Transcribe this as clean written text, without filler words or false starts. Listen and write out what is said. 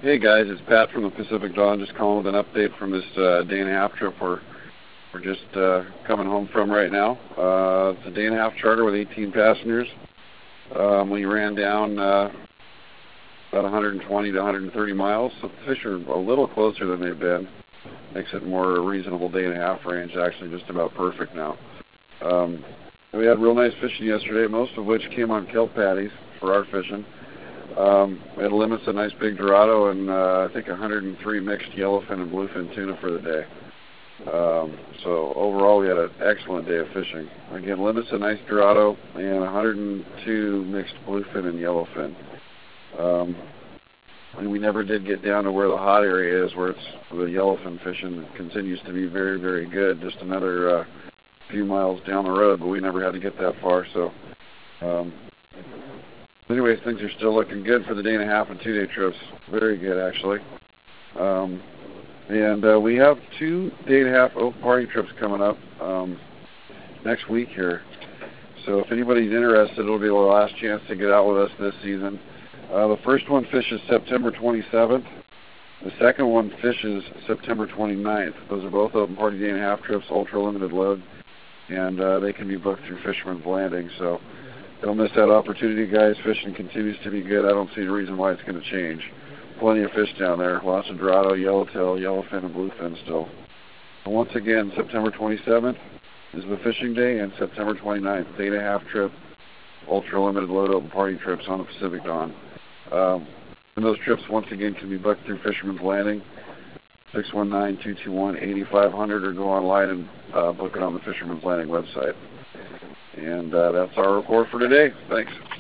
Hey guys, it's Pat from the Pacific Dawn, just calling with an update from this day-and-a-half trip we're just coming home from right now. It's a day-and-a-half charter with 18 passengers. We ran down about 120 to 130 miles, so the fish are a little closer than they've been. Makes it a more reasonable day-and-a-half range, actually just about perfect now. We had real nice fishing yesterday, most of which came on kelp patties for our fishing. We had limits of nice big Dorado and I think 103 mixed yellowfin and bluefin tuna for the day. So overall we had an excellent day of fishing. Again, limits of nice Dorado and 102 mixed bluefin and yellowfin. And we never did get down to where the hot area is, where it's the yellowfin fishing continues to be very, very good. Just another few miles down the road, but we never had to get that far. So anyways, things are still looking good for the day-and-a-half and 2-day trips. Very good, actually. And we have 2 day-and-a-half open party trips coming up next week here. So if anybody's interested, it'll be the last chance to get out with us this season. The first one fishes September 27th. The second one fishes September 29th. Those are both open party day-and-a-half trips, ultra-limited load, and they can be booked through Fisherman's Landing. So don't miss that opportunity, guys. Fishing continues to be good. I don't see a reason why it's going to change. Plenty of fish down there. Lots of Dorado, yellowtail, yellowfin, and bluefin still. And once again, September 27th is the fishing day, and September 29th, day-and-a-half trip, ultra-limited load open party trips on the Pacific Dawn. And those trips, once again, can be booked through Fisherman's Landing, 619-221-8500, or go online and book it on the Fisherman's Landing website. And that's our report for today. Thanks.